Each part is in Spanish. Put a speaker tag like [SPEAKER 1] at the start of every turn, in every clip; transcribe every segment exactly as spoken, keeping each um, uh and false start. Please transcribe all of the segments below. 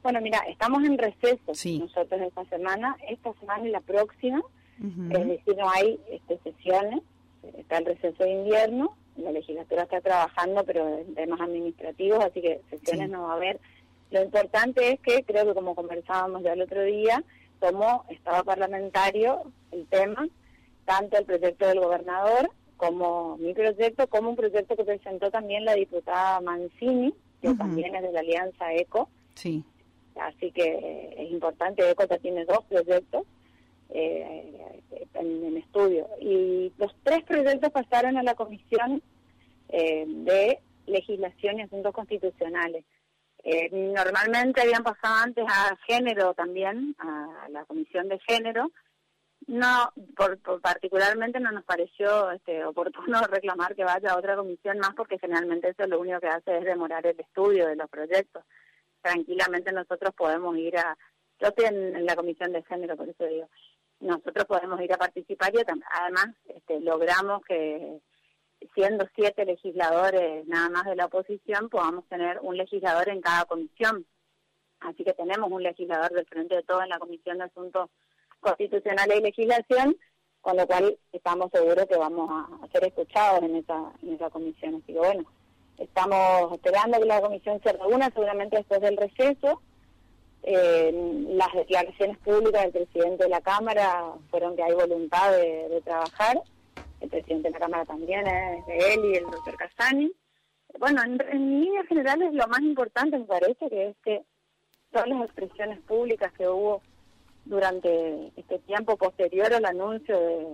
[SPEAKER 1] Bueno, mira, estamos en receso
[SPEAKER 2] sí.
[SPEAKER 1] nosotros esta semana, esta semana y la próxima,
[SPEAKER 2] uh-huh.
[SPEAKER 1] es decir, no hay este, sesiones, está el receso de invierno, la legislatura está trabajando, pero en temas administrativos, así que sesiones sí. no va a haber. Lo importante es que, creo que como conversábamos ya el otro día, como Estado parlamentario, el tema, tanto el proyecto del gobernador como mi proyecto, como un proyecto que presentó también la diputada Mancini, que uh-huh. también es de la Alianza ECO.
[SPEAKER 2] Sí.
[SPEAKER 1] Así que eh, es importante, ECO ya tiene dos proyectos eh, en, en estudio. Y los tres proyectos pasaron a la Comisión eh, de Legislación y Asuntos Constitucionales. Eh, normalmente habían pasado antes a género también, a la Comisión de Género. No, por, por particularmente no nos pareció este, oportuno reclamar que vaya a otra comisión más, porque generalmente eso lo único que hace es demorar el estudio de los proyectos. Tranquilamente nosotros podemos ir a, yo estoy en, en la Comisión de Género, por eso digo, nosotros podemos ir a participar y además este, logramos que, siendo siete legisladores nada más de la oposición, podamos tener un legislador en cada comisión. Así que tenemos un legislador del Frente de Todos en la Comisión de Asuntos Constitucionales y Legislación, con lo cual estamos seguros que vamos a ser escuchados en esa, en esa comisión. Así que bueno, estamos esperando que la comisión se reúna seguramente después del receso. Eh, las declaraciones públicas del presidente de la Cámara fueron que hay voluntad de, de trabajar. El presidente de la Cámara también es de él y el doctor Casani. Bueno, en, en líneas generales lo más importante me parece que es que todas las expresiones públicas que hubo durante este tiempo posterior al anuncio de,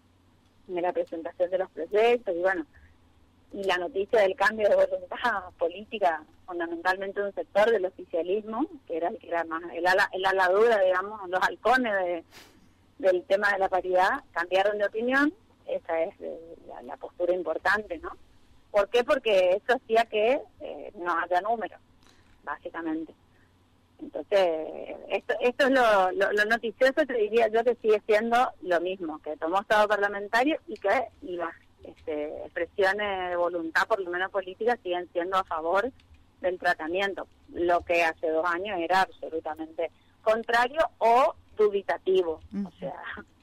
[SPEAKER 1] de la presentación de los proyectos y bueno, y la noticia del cambio de voluntad política fundamentalmente de un sector del oficialismo, que era el que era más el ala, el ala dura, digamos, los halcones de, del tema de la paridad, cambiaron de opinión. Esa es eh, la, la postura importante, ¿no? ¿Por qué? Porque eso hacía que eh, no haya números, básicamente. Entonces, esto esto es lo, lo, lo noticioso, te diría yo, que sigue siendo lo mismo, que tomó Estado parlamentario y que las este, expresiones de voluntad, por lo menos políticas, siguen siendo a favor del tratamiento, lo que hace dos años era absolutamente contrario o dubitativo, uh-huh. o sea,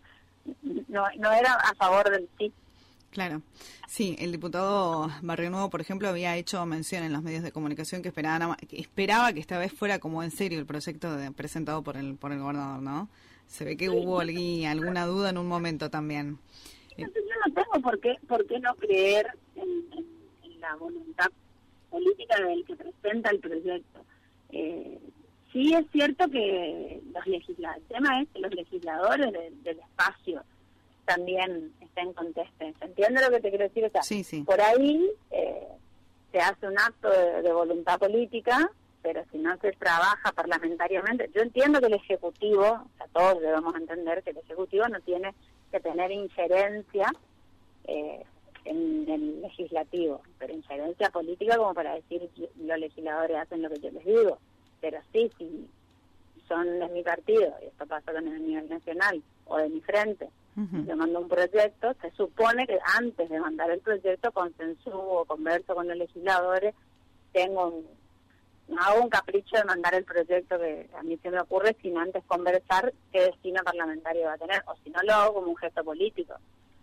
[SPEAKER 1] no, no era a favor del sí.
[SPEAKER 2] Claro, sí, el diputado Barrio Nuevo, por ejemplo, había hecho mención en los medios de comunicación que esperaban, que esperaba que esta vez fuera como en serio el proyecto de, presentado por el por el gobernador, ¿no? Se ve que sí. hubo alguna, alguna duda en un momento también.
[SPEAKER 1] Entonces, yo no tengo por qué por qué no creer en, en, en la voluntad política del que presenta el proyecto. Eh, sí es cierto que los legisladores, el tema es que los legisladores de, del espacio también estén contestes. ¿Se entiende lo que te quiero decir? O sea,
[SPEAKER 2] sí, sí.
[SPEAKER 1] por ahí eh, se hace un acto de, de voluntad política, pero si no se trabaja parlamentariamente, yo entiendo que el Ejecutivo, o sea, todos debemos entender que el Ejecutivo no tiene que tener injerencia eh, en el legislativo, pero injerencia política como para decir los legisladores hacen lo que yo les digo, pero sí, si son de mi partido, y esto pasa con el nivel nacional, o de mi frente, uh-huh. yo mando un proyecto, se supone que antes de mandar el proyecto consensúo, converso con los legisladores, tengo un, no hago un capricho de mandar el proyecto que a mí se me ocurre sin antes conversar qué destino parlamentario va a tener, o si no lo hago como un gesto político.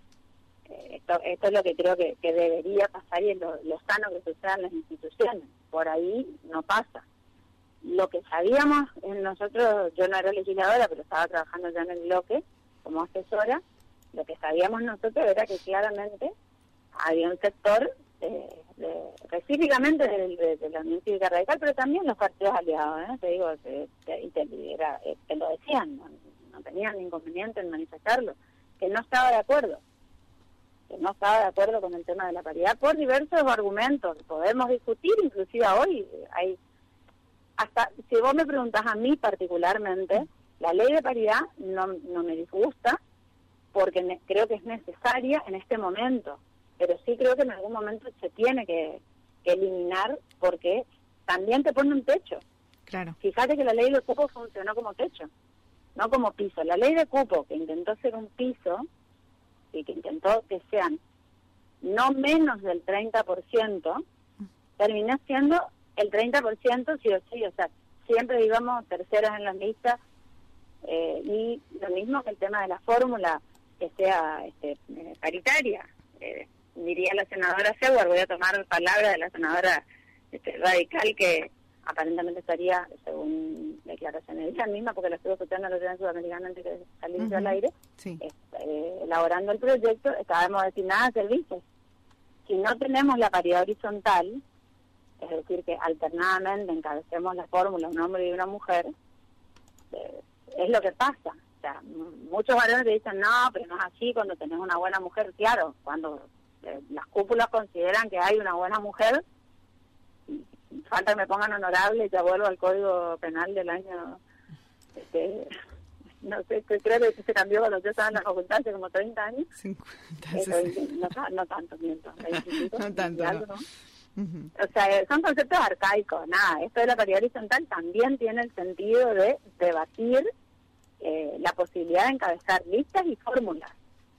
[SPEAKER 1] Eh, esto, esto es lo que creo que, que debería pasar y es lo, lo sano que suceda en las instituciones. Por ahí no pasa. Lo que sabíamos nosotros, yo no era legisladora, pero estaba trabajando ya en el bloque como asesora, lo que sabíamos nosotros era que claramente había un sector eh, de, específicamente de, de, de la Unión Cívica Radical, pero también los partidos aliados, ¿eh? te digo, te, te, te, era, te lo decían, no, no tenían inconveniente en manifestarlo, que no estaba de acuerdo, que no estaba de acuerdo con el tema de la paridad por diversos argumentos, podemos discutir, inclusive hoy hay, hasta si vos me preguntás a mí particularmente, la ley de paridad no, no me disgusta porque ne- creo que es necesaria en este momento, pero sí creo que en algún momento se tiene que, que eliminar porque también te pone un techo.
[SPEAKER 2] Claro.
[SPEAKER 1] Fíjate que la ley de cupo funcionó como techo, no como piso. La ley de cupo, que intentó ser un piso y que intentó que sean no menos del treinta por ciento, terminó siendo el treinta por ciento sí o sí, o sea, siempre íbamos terceras en las listas, eh, y lo mismo que el tema de la fórmula, que sea este, eh, paritaria. Eh, diría la senadora Seward, voy a tomar palabra de la senadora este, radical, que aparentemente estaría, según declaraciones de ella misma, porque la estuve escuchando a la ciudad sudamericana antes de salir uh-huh. al aire, sí. este, elaborando el proyecto, estábamos destinadas a servicios. Si no tenemos la paridad horizontal, es decir, que alternadamente encabecemos la fórmula un hombre y una mujer, eh, es lo que pasa. O sea, muchos varones te dicen, no, pero no es así cuando tenés una buena mujer. Claro, cuando eh, las cúpulas consideran que hay una buena mujer, falta que me pongan honorable y ya vuelvo al Código Penal del año, este, no sé, creo que se cambió cuando yo estaba en la facultad hace como treinta años. cincuenta, eh, no, no tanto, miento.
[SPEAKER 2] No tanto,
[SPEAKER 1] algo,
[SPEAKER 2] no.
[SPEAKER 1] ¿no? Uh-huh. O sea, son conceptos arcaicos, nada. Esto de la paridad horizontal también tiene el sentido de debatir eh, la posibilidad de encabezar listas y fórmulas.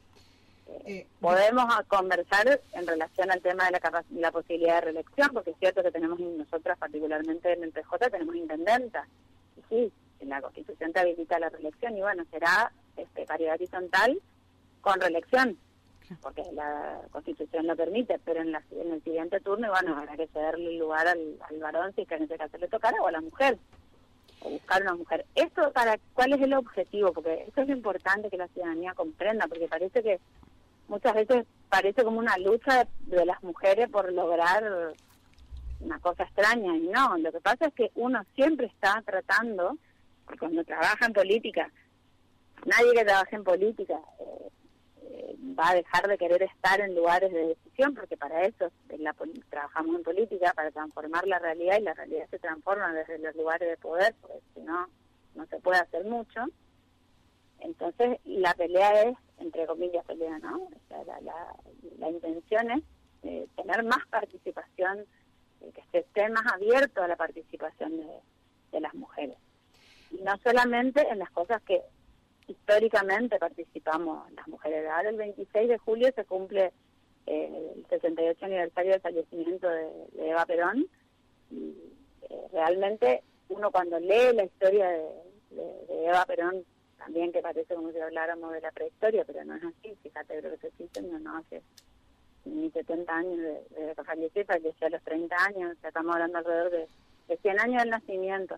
[SPEAKER 1] Eh, eh, podemos a conversar en relación al tema de la, capac- la posibilidad de reelección, porque es cierto que tenemos nosotras, particularmente en el P J, tenemos intendentas. Y sí, la Constitución te habilita la reelección, y bueno, será este, paridad horizontal con reelección, porque la Constitución lo permite, pero en, la, en el siguiente turno, bueno, habrá que cederle lugar al, al varón, si es que en este caso le tocara, o a la mujer, o buscar una mujer. ¿Esto para cuál es el objetivo? Porque esto es lo importante que la ciudadanía comprenda, porque parece que muchas veces parece como una lucha de, de las mujeres por lograr una cosa extraña, y no, lo que pasa es que uno siempre está tratando, porque cuando trabaja en política, nadie que trabaje en política eh, eh, va a dejar de querer estar en lugares de decisión, porque para eso en la, trabajamos en política, para transformar la realidad, y la realidad se transforma desde los lugares de poder, porque si no, no se puede hacer mucho. Entonces, la pelea es, entre comillas, pelea, ¿no? O sea, la, la, la intención es eh, tener más participación, eh, que se esté más abierto a la participación de, de las mujeres. Y no solamente en las cosas que históricamente participamos las mujeres. Ahora el veintiséis de julio se cumple eh, el sesenta y ocho aniversario del fallecimiento de, de Eva Perón, y eh, realmente uno cuando lee la historia de, de, de Eva Perón, también que parece como si habláramos de la prehistoria, pero no es así. Fíjate, creo que se existe, no, no hace ni setenta años de, de que falleció, falleció a los treinta años, o sea, estamos hablando alrededor de, de cien años del nacimiento.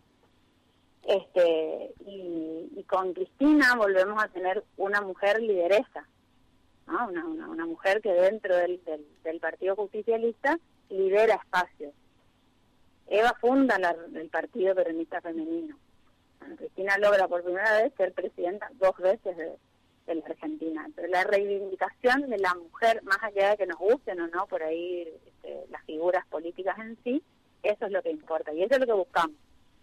[SPEAKER 1] Este y, y con Cristina volvemos a tener una mujer lideresa, ¿no? una, una, una mujer que dentro del, del, del Partido Justicialista lidera espacios. Eva funda la, el Partido Peronista Femenino. Bueno, Cristina logra por primera vez ser presidenta dos veces de, de la Argentina. Pero la reivindicación de la mujer, más allá de que nos gusten o no por ahí este, las figuras políticas en sí, eso es lo que importa, y eso es lo que buscamos.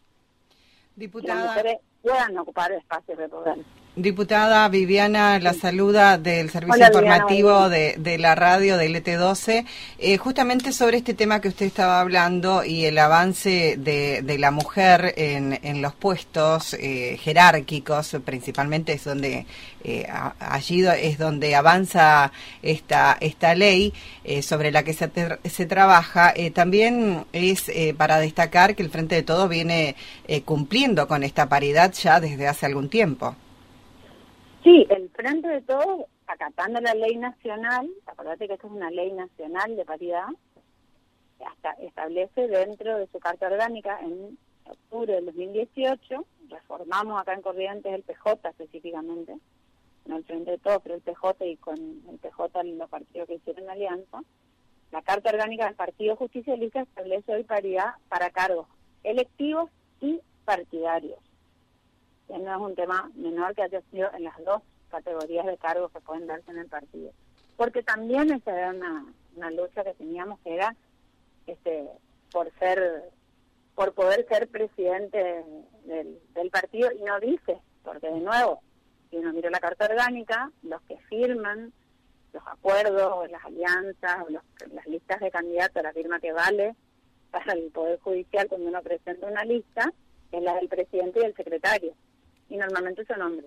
[SPEAKER 2] Diputada,
[SPEAKER 1] que las mujeres puedan ocupar espacios de poder.
[SPEAKER 2] Diputada Viviana, la saluda del servicio
[SPEAKER 1] Hola,
[SPEAKER 2] informativo
[SPEAKER 1] Viviana,
[SPEAKER 2] de, de la radio de L T doce, eh, justamente sobre este tema que usted estaba hablando y el avance de, de la mujer en, en los puestos eh, jerárquicos, principalmente es donde eh, a, allí es donde avanza esta esta ley eh, sobre la que se, ter, se trabaja. Eh, también es eh, para destacar que el Frente de Todos viene eh, cumpliendo con esta paridad ya desde hace algún tiempo.
[SPEAKER 1] Sí, el Frente de Todos, acatando la ley nacional, acordate que esto es una ley nacional de paridad, hasta establece dentro de su carta orgánica en octubre del dos mil dieciocho, reformamos acá en Corrientes el P J específicamente, no el Frente de Todos, pero el P J, y con el P J los partidos que hicieron alianza. La carta orgánica del Partido Justicialista establece hoy paridad para cargos electivos y partidarios. Que no es un tema menor que haya sido en las dos categorías de cargos que pueden darse en el partido. Porque también esa era una, una lucha que teníamos, que era este por ser por poder ser presidente del, del partido, y no dice, porque de nuevo, si uno mira la carta orgánica, los que firman los acuerdos, las alianzas, los, las listas de candidatos, la firma que vale para el Poder Judicial cuando uno presenta una lista, es la del presidente y el secretario. Y normalmente son hombres.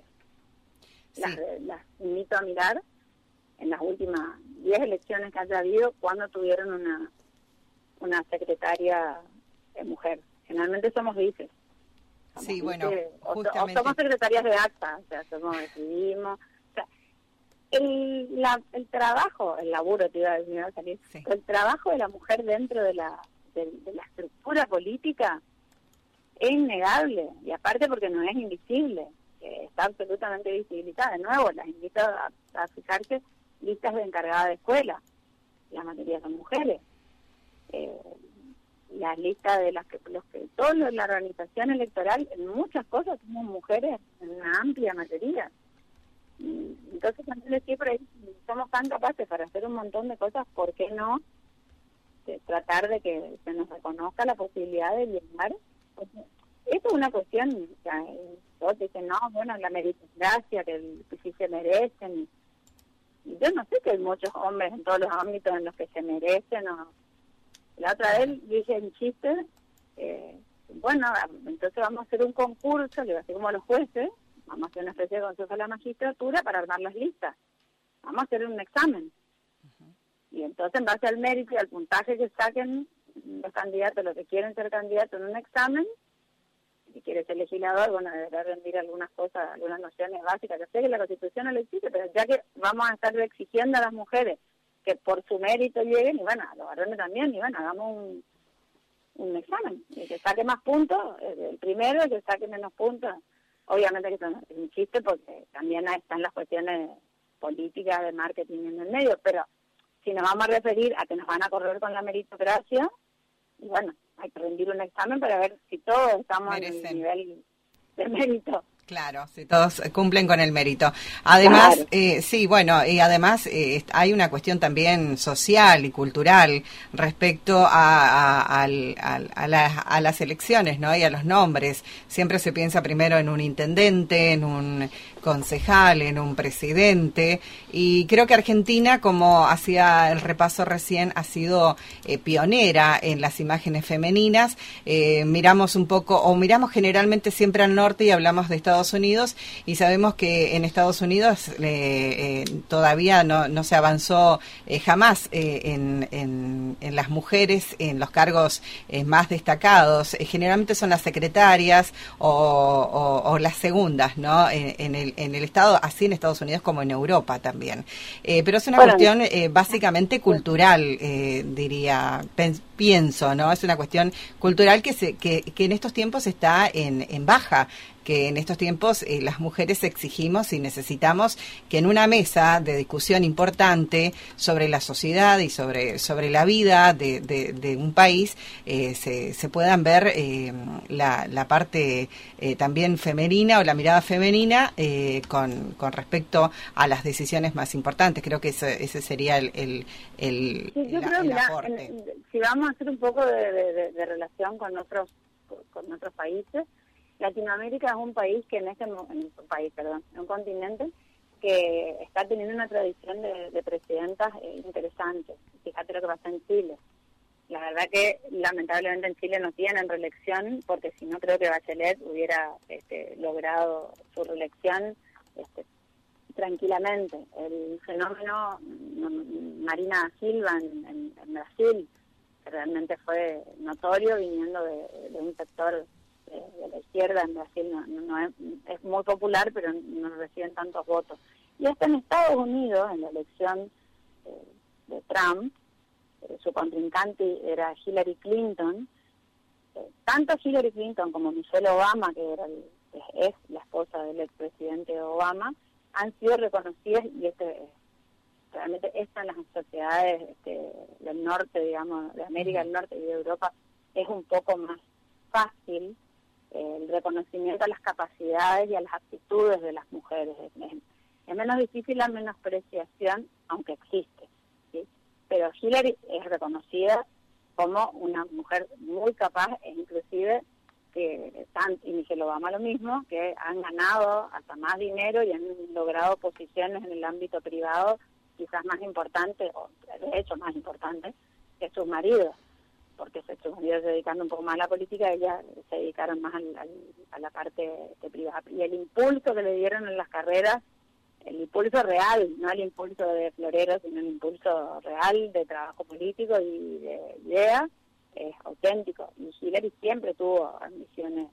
[SPEAKER 1] Sí. Las, las invito a mirar en las últimas diez elecciones que haya habido, cuando tuvieron una una secretaria de mujer. Generalmente somos vices.
[SPEAKER 3] Sí, bueno,
[SPEAKER 1] o,
[SPEAKER 3] justamente.
[SPEAKER 1] o somos secretarias de acta, o sea, somos, decidimos. O sea, el, la, el trabajo, el laburo, te iba a decir, salir, sí. El trabajo de la mujer dentro de la, de, de la estructura política es innegable, y aparte porque no es invisible, eh, está absolutamente visibilizada. De nuevo, las invito a, a fijarse listas de encargada de escuela, la mayoría son mujeres. Eh, las listas de las que los que toda la organización electoral, en muchas cosas somos mujeres, en una amplia mayoría. Y entonces, también siempre somos tan capaces para hacer un montón de cosas, ¿por qué no de tratar de que se nos reconozca la posibilidad de llegar? Esto es una cuestión, que todos dicen, no, bueno, la meritocracia, que, el, que sí se merecen. Y yo no sé que hay muchos hombres en todos los ámbitos en los que se merecen. O la otra vez dije en chiste, eh, bueno, entonces vamos a hacer un concurso, le así como a los jueces, vamos a hacer una especie de consejo de la magistratura para armar las listas. Vamos a hacer un examen. Uh-huh. Y entonces, en base al mérito y al puntaje que saquen los candidatos, los que quieren ser candidatos en un examen, si quiere ser legislador, bueno, deberá rendir algunas cosas, algunas nociones básicas. Yo sé que la Constitución no lo exige, pero ya que vamos a estar exigiendo a las mujeres que por su mérito lleguen, y bueno, a los varones también, y bueno, hagamos un, un examen. El que saque más puntos, el primero, el que saque menos puntos. Obviamente que es un chiste porque también están las cuestiones políticas de marketing en el medio, pero si nos vamos a referir a que nos van a correr con la meritocracia, y bueno, hay que rendir un examen para ver si todos estamos Merecen. en el nivel de mérito.
[SPEAKER 3] Claro, si todos cumplen con el mérito. Además, claro. eh, sí, bueno, y además eh, hay una cuestión también social y cultural respecto a, a, a, a, a, la, a las elecciones, ¿no? Y a los nombres. Siempre se piensa primero en un intendente, en un concejal, en un presidente, y creo que Argentina, como hacía el repaso recién, ha sido eh, pionera en las imágenes femeninas. Eh, miramos un poco, o miramos generalmente siempre al norte y hablamos de Estados Unidos, y sabemos que en Estados Unidos eh, eh, todavía no, no se avanzó eh, jamás eh, en, en, en las mujeres en los cargos eh, más destacados. Eh, generalmente son las secretarias o, o, o las segundas, ¿no? En, en el en el Estado, así en Estados Unidos como en Europa también. Eh, pero es una bueno, cuestión eh, básicamente cultural, eh, diría, pienso, ¿no? Es una cuestión cultural que, se, que, que en estos tiempos está en, en baja, que en estos tiempos eh, las mujeres exigimos y necesitamos que en una mesa de discusión importante sobre la sociedad y sobre, sobre la vida de, de, de un país eh, se, se puedan ver eh, la, la parte eh, también femenina o la mirada femenina eh, con, con respecto a las decisiones más importantes. Creo que ese, ese sería el, el, el,
[SPEAKER 1] sí, yo
[SPEAKER 3] la,
[SPEAKER 1] creo,
[SPEAKER 3] el
[SPEAKER 1] mira,
[SPEAKER 3] aporte.
[SPEAKER 1] En, si vamos a hacer un poco de, de, de relación con otros, con otros países, Latinoamérica es un país que en este en un país, perdón, un continente que está teniendo una tradición de, de presidentas eh, interesantes. Fíjate lo que pasa en Chile. La verdad que lamentablemente en Chile no tienen reelección, porque si no creo que Bachelet hubiera este, logrado su reelección este, tranquilamente. El fenómeno Marina Silva en, en, en Brasil que realmente fue notorio viniendo de, de un sector de la izquierda en Brasil, no, no, no es, es muy popular, pero no reciben tantos votos. Y hasta en Estados Unidos, en la elección eh, de Trump, eh, su contrincante era Hillary Clinton. Eh, tanto Hillary Clinton como Michelle Obama, que era el, es la esposa del expresidente Obama, han sido reconocidas, y este realmente esta en las sociedades este, del norte, digamos, de América del Norte y de Europa, es un poco más fácil el reconocimiento a las capacidades y a las aptitudes de las mujeres. Es, es menos difícil la menospreciación, aunque existe, ¿sí? Pero Hillary es reconocida como una mujer muy capaz, e inclusive que Trump y Michelle Obama lo mismo, que han ganado hasta más dinero y han logrado posiciones en el ámbito privado quizás más importantes, o de hecho más importantes, que sus maridos, porque sus maridos se dedicando un poco más a la política, ellas se dedicaron más al, al, a la parte de privada. Y el impulso que le dieron en las carreras, el impulso real, no el impulso de florero, sino el impulso real de trabajo político y de ideas, es auténtico. Y Hillary siempre tuvo ambiciones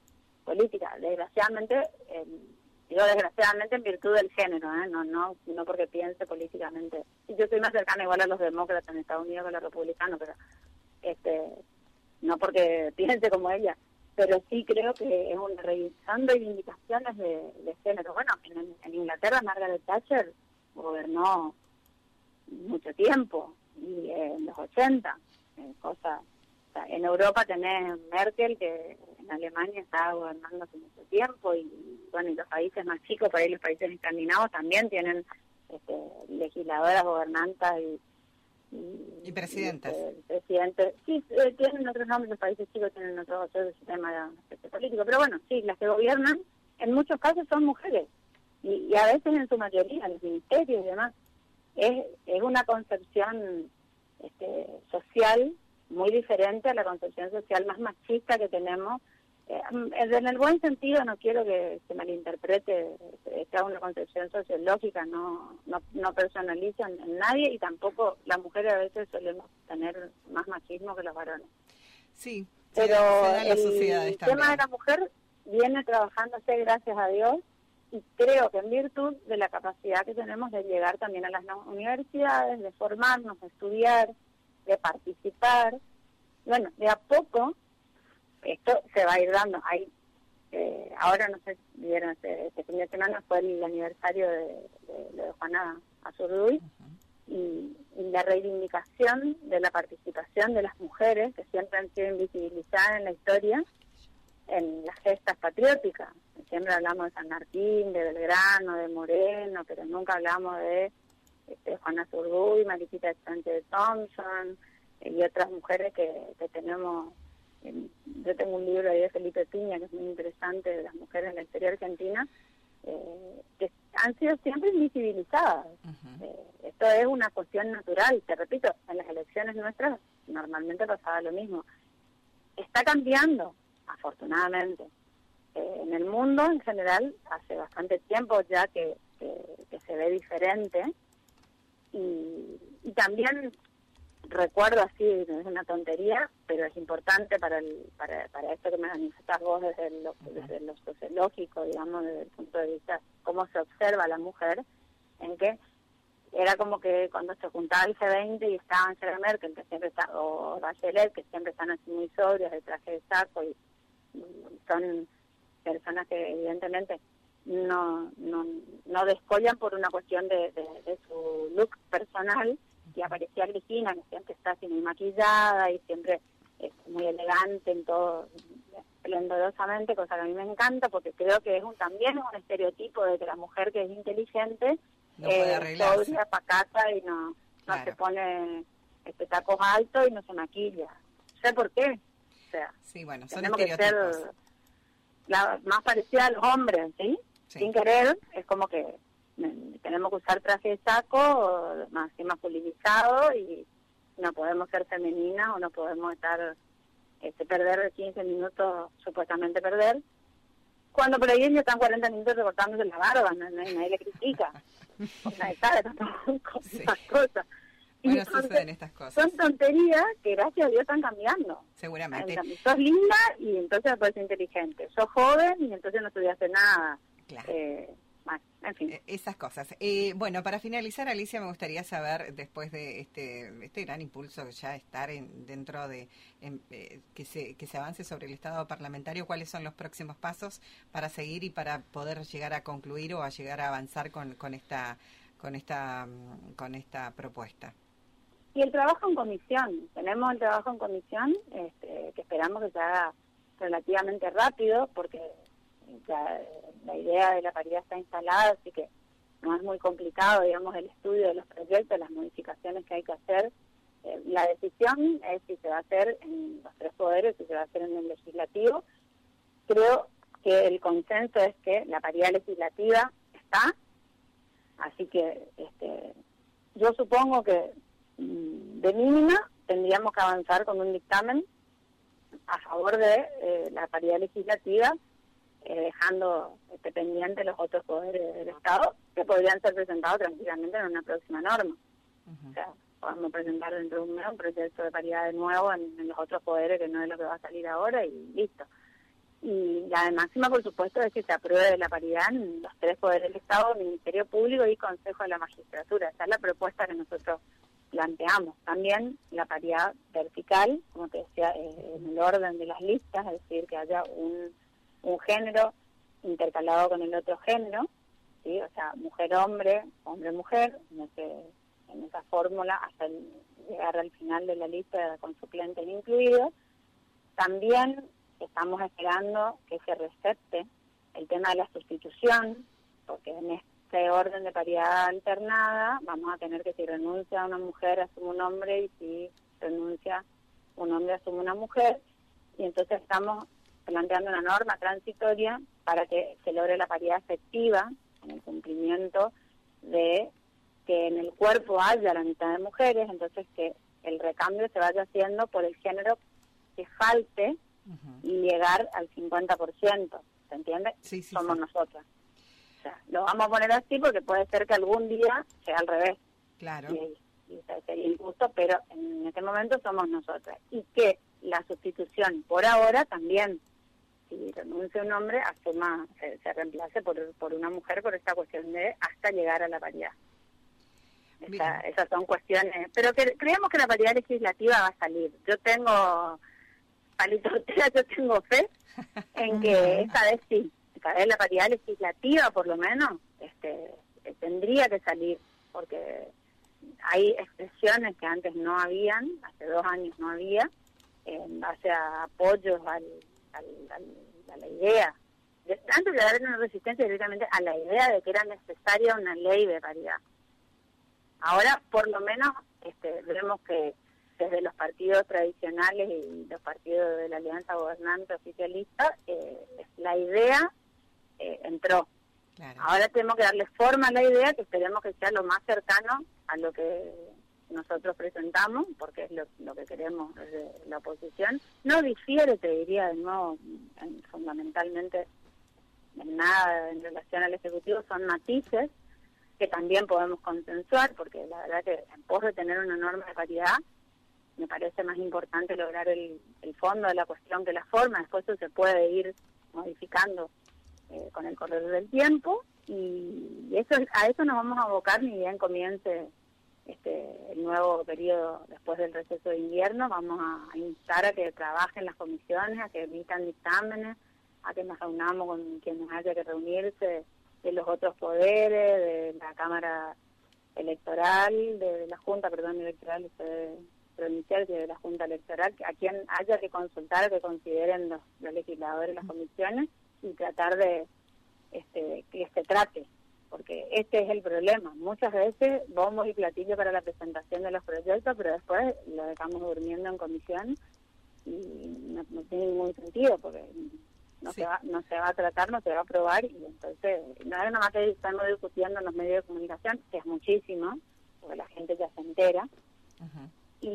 [SPEAKER 1] política. Desgraciadamente, eh, digo desgraciadamente en virtud del género, ¿eh? no no no porque piense políticamente. Yo soy más cercana igual a los demócratas en Estados Unidos que a los republicanos, pero este no porque piense como ella, pero sí creo que es una revisión de reivindicaciones de, de género. Bueno, en, en Inglaterra Margaret Thatcher gobernó mucho tiempo, y eh, en los ochenta, eh, cosa, o sea, en Europa tenés Merkel, que en Alemania estaba gobernando hace mucho tiempo, y bueno, y los países más chicos, por ahí los países escandinavos también tienen este, legisladoras, gobernantas y
[SPEAKER 3] y, y presidentas.
[SPEAKER 1] Y, este, presidentes, sí, eh, tienen otros nombres, los países chicos tienen otro, otro sistema este, político, pero bueno, sí, las que gobiernan en muchos casos son mujeres, y, y a veces en su mayoría, en los ministerios y demás. Es, es una concepción este, social muy diferente a la concepción social más machista que tenemos. Eh, en el buen sentido, no quiero que se malinterprete, sea una concepción sociológica, no no, no personaliza en, en nadie, y tampoco las mujeres a veces solemos tener más machismo que los varones.
[SPEAKER 3] Sí,
[SPEAKER 1] pero
[SPEAKER 3] el
[SPEAKER 1] el tema de la mujer viene trabajándose, gracias a Dios, y creo que en virtud de la capacidad que tenemos de llegar también a las universidades, de formarnos, de estudiar, de participar, bueno, de a poco esto se va a ir dando. Hay, eh, ahora no sé si vieron, este, este fin de semana fue el aniversario de, de, de Juana Azurduy, uh-huh. y, y la reivindicación de la participación de las mujeres, que siempre han sido invisibilizadas en la historia, en las gestas patrióticas. Siempre hablamos de San Martín, de Belgrano, de Moreno, pero nunca hablamos de este, Juana Azurduy, Mariquita Sánchez Thompson, eh, y otras mujeres que, que tenemos. Eh, yo tengo un libro ahí de Felipe Piña, que es muy interesante, de las mujeres en la historia argentina, eh, que han sido siempre invisibilizadas. Uh-huh. Eh, esto es una cuestión natural, te repito, en las elecciones nuestras normalmente pasaba lo mismo. Está cambiando, afortunadamente. Eh, en el mundo en general hace bastante tiempo ya que, que, que se ve diferente, y, y también recuerdo, así, es una tontería, pero es importante para el, para, para esto que me manifestás vos desde lo, desde lo sociológico, digamos, desde el punto de vista cómo se observa a la mujer, en que era como que cuando se juntaba el G veinte y estaba Angela Merkel, que siempre está, o Bachelet, que siempre están así muy sobrias, de traje de saco, y, y son personas que evidentemente no no no descollan por una cuestión de, de, de su look personal, y aparecía Cristina, que siempre está así muy maquillada y siempre es muy elegante en todo, esplendorosamente, cosa que a mí me encanta, porque creo que es un también es un estereotipo de que la mujer que es inteligente
[SPEAKER 3] no puede arreglarse,
[SPEAKER 1] sobria, pacata, y no, no claro. se pone este, tacos altos y no se maquilla. No sé por qué. O sea,
[SPEAKER 3] sí, bueno, son
[SPEAKER 1] tenemos que ser la, más parecida a los hombres, ¿sí?
[SPEAKER 3] Sí.
[SPEAKER 1] Sin querer, es como que tenemos que usar traje de saco, más masculinizado, y no podemos ser femeninas, o no podemos estar este, perder quince minutos, supuestamente perder, cuando por ahí ya están cuarenta minutos recortándose la barba, no, no, nadie le critica, nadie sabe tampoco
[SPEAKER 3] sí.
[SPEAKER 1] esas cosas.
[SPEAKER 3] Bueno, entonces, suceden estas cosas.
[SPEAKER 1] Son tonterías que gracias a Dios están cambiando.
[SPEAKER 3] Seguramente.
[SPEAKER 1] Entonces, sos linda y entonces puedes ser inteligente. Sos joven y entonces no estudiaste nada.
[SPEAKER 3] Claro.
[SPEAKER 1] Eh, bueno, en fin.
[SPEAKER 3] Eh, esas cosas. Eh, bueno, para finalizar, Alicia, me gustaría saber, después de este este gran impulso ya estar en, dentro de en, eh, que se que se avance sobre el Estado parlamentario, ¿cuáles son los próximos pasos para seguir y para poder llegar a concluir o a llegar a avanzar con, con esta con esta con esta propuesta?
[SPEAKER 1] Y el trabajo en comisión, tenemos el trabajo en comisión, este, que esperamos que se haga relativamente rápido, porque ya la idea de la paridad está instalada, así que no es muy complicado, digamos, el estudio de los proyectos, las modificaciones que hay que hacer. Eh, la decisión es si se va a hacer en los tres poderes, si se va a hacer en el legislativo. Creo que el consenso es que la paridad legislativa está, así que este, yo supongo que de mínima tendríamos que avanzar con un dictamen a favor de eh, la paridad legislativa, eh, dejando este, pendiente los otros poderes del Estado, que podrían ser presentados tranquilamente en una próxima norma. Uh-huh. O sea, podemos presentar dentro de un mes un proyecto de paridad de nuevo en, en los otros poderes, que no es lo que va a salir ahora, y listo. Y la máxima, por supuesto, es que se apruebe la paridad en los tres poderes del Estado, Ministerio Público y Consejo de la Magistratura. Esa es la propuesta que nosotros planteamos. También la paridad vertical, como te decía, eh, en el orden de las listas, es decir, que haya un, un género intercalado con el otro género, ¿sí? O sea, mujer-hombre, hombre-mujer, en, ese, en esa fórmula hasta el, llegar al final de la lista con suplentes incluidos. También estamos esperando que se recepte el tema de la sustitución, porque en este orden de paridad alternada vamos a tener que si renuncia una mujer asume un hombre y si renuncia un hombre asume una mujer, y entonces estamos planteando una norma transitoria para que se logre la paridad efectiva en el cumplimiento de que en el cuerpo haya la mitad de mujeres, entonces que el recambio se vaya haciendo por el género que falte uh-huh. y llegar al cincuenta por ciento, ¿se entiende?
[SPEAKER 3] Sí, sí,
[SPEAKER 1] Somos
[SPEAKER 3] sí.
[SPEAKER 1] nosotras. O sea, lo vamos a poner así porque puede ser que algún día sea al revés.
[SPEAKER 3] Claro.
[SPEAKER 1] Y, y sería injusto, pero en este momento somos nosotras. Y que la sustitución, por ahora, también, si renuncia un hombre, asuma, se, se reemplace por, por una mujer por esta cuestión de hasta llegar a la paridad. Esa, esas son cuestiones, pero que creemos que la paridad legislativa va a salir. Yo tengo, Palito Ortega, yo tengo fe en que esta vez sí, esta vez la paridad legislativa por lo menos este tendría que salir, porque hay expresiones que antes no habían, hace dos años no había, en base a apoyos al, al, al, a la idea, de, antes de haber una resistencia directamente a la idea de que era necesaria una ley de paridad. Ahora, por lo menos, este, vemos que desde los partidos tradicionales y los partidos de la Alianza Gobernante Oficialista, eh, la idea eh, entró. Claro. Ahora tenemos que darle forma a la idea, que esperemos que sea lo más cercano a lo que nosotros presentamos, porque es lo, lo que queremos desde la oposición. No difiere, te diría de nuevo, en, fundamentalmente en nada en relación al Ejecutivo, son matices que también podemos consensuar, porque la verdad que en pos de tener una norma de paridad, me parece más importante lograr el, el fondo de la cuestión que la forma. Después eso se puede ir modificando eh, con el correr del tiempo, y eso a eso nos vamos a abocar ni bien comience este el nuevo periodo después del receso de invierno. Vamos a, a instar a que trabajen las comisiones, a que emitan dictámenes, a que nos reunamos con quienes haya que reunirse, de los otros poderes, de la Cámara Electoral, de la Junta, perdón, Electoral, provincial, de la Junta Electoral, a quien haya que consultar, que consideren los, los legisladores, las comisiones, y tratar de este que se trate, porque este es el problema. Muchas veces bombos y platillos para la presentación de los proyectos, pero después lo dejamos durmiendo en comisión y no, no tiene ningún sentido, porque no sí. se va no se va a tratar, no se va a aprobar, y entonces no es nada más que estamos discutiendo en los medios de comunicación, que es muchísimo, porque la gente ya se entera, uh-huh.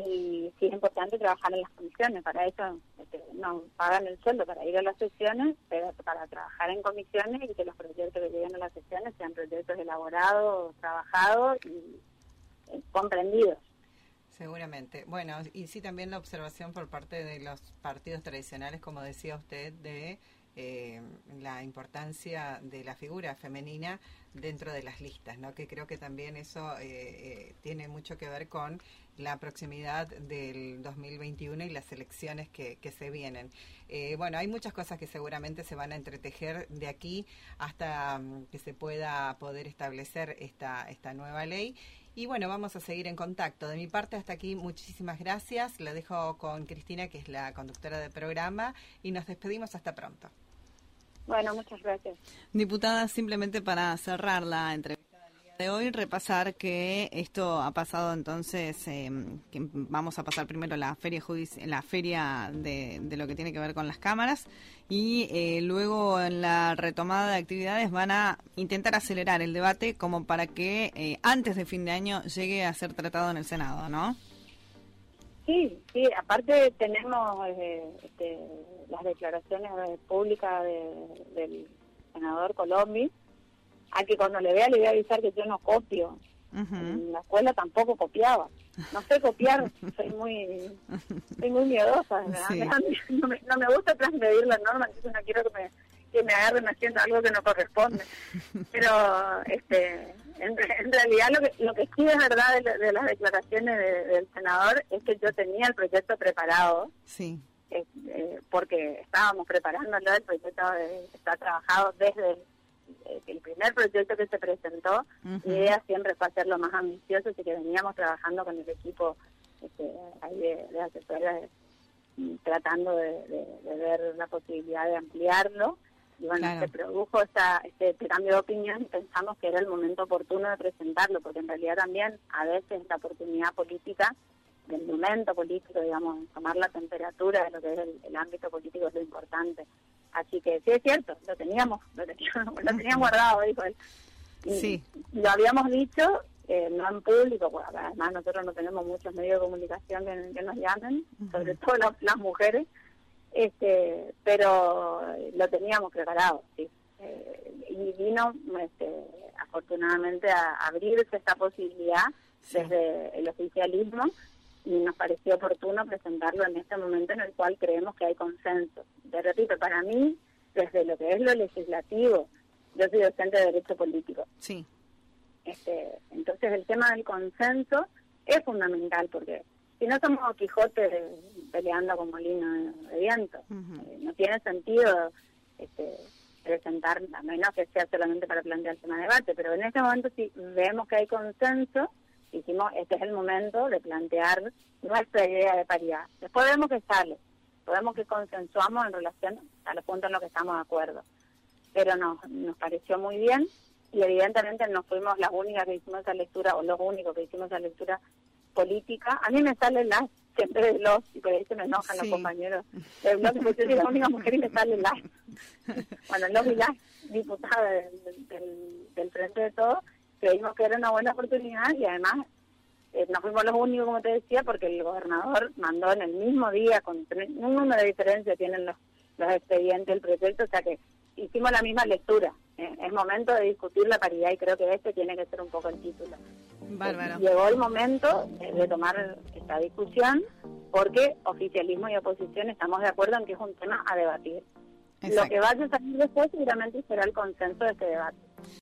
[SPEAKER 1] y sí es importante trabajar en las comisiones. Para eso este, nos pagan el sueldo para ir a las sesiones, pero para trabajar en comisiones y que los proyectos que lleguen a las sesiones sean proyectos elaborados, trabajados y eh, comprendidos.
[SPEAKER 3] Seguramente. Bueno, y sí también la observación por parte de los partidos tradicionales, como decía usted, de eh, la importancia de la figura femenina dentro de las listas, ¿no? Que creo que también eso eh, eh, tiene mucho que ver con la proximidad del dos mil veintiuno y las elecciones que, que se vienen. Eh, bueno, hay muchas cosas que seguramente se van a entretejer de aquí hasta um, que se pueda poder establecer esta, esta nueva ley. Y bueno, vamos a seguir en contacto. De mi parte, hasta aquí, muchísimas gracias. La dejo con Cristina, que es la conductora del programa, y nos despedimos hasta pronto.
[SPEAKER 1] Bueno, muchas gracias.
[SPEAKER 2] Diputada, simplemente para cerrar la entrevista del día de hoy, repasar que esto ha pasado entonces, eh, que vamos a pasar primero la feria judici- la feria de, de lo que tiene que ver con las cámaras, y eh, luego en la retomada de actividades van a intentar acelerar el debate como para que eh, antes de fin de año llegue a ser tratado en el Senado, ¿no?
[SPEAKER 1] Sí, sí, aparte tenemos eh, este, las declaraciones públicas de, del senador Colombi, a que cuando le vea le voy a avisar que yo no copio. Uh-huh. En la escuela tampoco copiaba. no sé copiar, soy muy soy muy miedosa, sí. no, me, no me gusta transgredir las normas, entonces no quiero que me, que me agarren haciendo algo que no corresponde. Pero este en, en realidad lo que, lo que sí es verdad de, de las declaraciones de, del senador es que yo tenía el proyecto preparado,
[SPEAKER 2] sí.
[SPEAKER 1] eh, eh, porque estábamos preparándolo, el proyecto eh, está trabajado desde el, el primer proyecto que se presentó. Uh-huh. Mi idea siempre fue hacerlo más ambicioso, así que veníamos trabajando con el equipo este, ahí de, de asesores, tratando de, de, de ver la posibilidad de ampliarlo. Y bueno, claro. se produjo esa, este, este cambio de opinión y pensamos que era el momento oportuno de presentarlo, porque en realidad también a veces la oportunidad política, del momento político, digamos, tomar la temperatura de lo que es el, el ámbito político es lo importante. Así que sí es cierto, lo teníamos, lo teníamos, lo teníamos guardado, dijo él. Y
[SPEAKER 2] sí.
[SPEAKER 1] Lo habíamos dicho, eh, no en público, pues además nosotros no tenemos muchos medios de comunicación que, que nos llamen, uh-huh. sobre todo las, las mujeres, este pero lo teníamos preparado, sí. Eh, y vino, este, afortunadamente, a abrirse esta posibilidad sí. desde el oficialismo, y nos pareció oportuno presentarlo en este momento en el cual creemos que hay consenso. Te repito, para mí, desde lo que es lo legislativo, yo soy docente de Derecho Político.
[SPEAKER 2] Sí.
[SPEAKER 1] Este, entonces el tema del consenso es fundamental, porque si no somos Quijote peleando con molino de viento, uh-huh. eh, no tiene sentido este, presentar, a menos que sea solamente para plantear el tema de debate, pero en este momento si vemos que hay consenso, dijimos, este es el momento de plantear nuestra idea de paridad. Después vemos que sale, podemos que consensuamos en relación a los puntos en los que estamos de acuerdo, pero nos, nos pareció muy bien, y evidentemente no fuimos las únicas que hicimos esa lectura, o los únicos que hicimos esa lectura política. A mí me sale las, siempre de los, y por ahí se me enojan sí. los compañeros del blog, porque yo soy la única mujer y me sale las. Bueno, los y las diputadas del, del, del Frente de Todos, creímos que era una buena oportunidad, y además eh, no fuimos los únicos, como te decía, porque el gobernador mandó en el mismo día, con un número de diferencia tienen los, los expedientes del proyecto, o sea que hicimos la misma lectura. Eh, es momento de discutir la paridad, y creo que este tiene que ser un poco el título.
[SPEAKER 2] Bárbaro.
[SPEAKER 1] Llegó el momento de tomar esta discusión, porque oficialismo y oposición estamos de acuerdo en que es un tema a debatir. Exacto. Lo que vaya a salir después seguramente será el consenso de este debate.